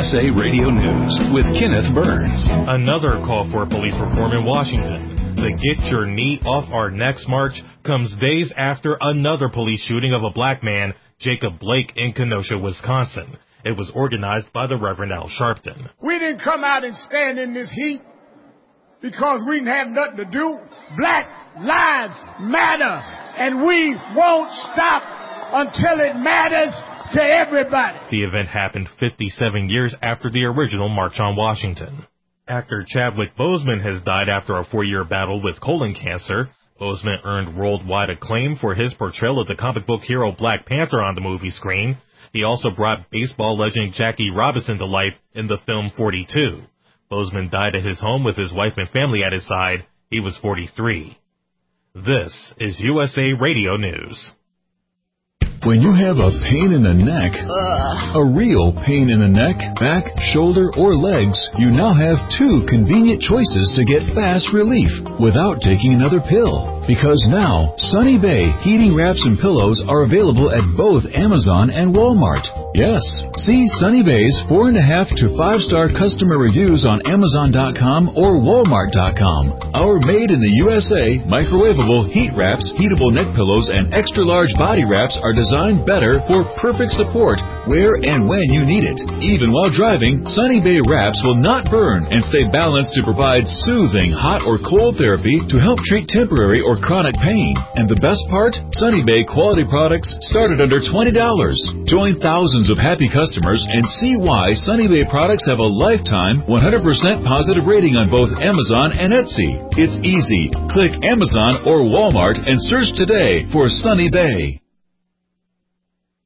USA Radio News with Kenneth Burns. Another call for police reform in Washington. The Get Your Knee Off Our Necks March comes days after another police shooting of a black man, Jacob Blake, in Kenosha, Wisconsin. It was organized by the Reverend Al Sharpton. We didn't come out and stand in this heat because we didn't have nothing to do. Black lives matter, and we won't stop until it matters to everybody. The event happened 57 years after the original March on Washington. Actor Chadwick Boseman has died after a 4-year battle with colon cancer. Boseman earned worldwide acclaim for his portrayal of the comic book hero Black Panther on the movie screen. He also brought baseball legend Jackie Robinson to life in the film 42. Boseman died at his home with his wife and family at his side. He was 43. This is USA Radio News. When you have a pain in the neck, a real pain in the neck, back, shoulder, or legs, you now have 2 convenient choices to get fast relief without taking another pill. Because now, Sunny Bay heating wraps and pillows are available at both Amazon and Walmart. Yes, see Sunny Bay's 4.5 to 5-star customer reviews on Amazon.com or Walmart.com. Our made in the USA microwavable heat wraps, heatable neck pillows, and extra large body wraps are designed better for perfect support where and when you need it. Even while driving, Sunny Bay wraps will not burn and stay balanced to provide soothing hot or cold therapy to help treat temporary or chronic pain. And the best part? Sunny Bay quality products start at under $20. Join thousands of happy customers and see why Sunny Bay products have a lifetime 100% positive rating on both Amazon and Etsy. It's easy. Click Amazon or Walmart and search today for Sunny Bay.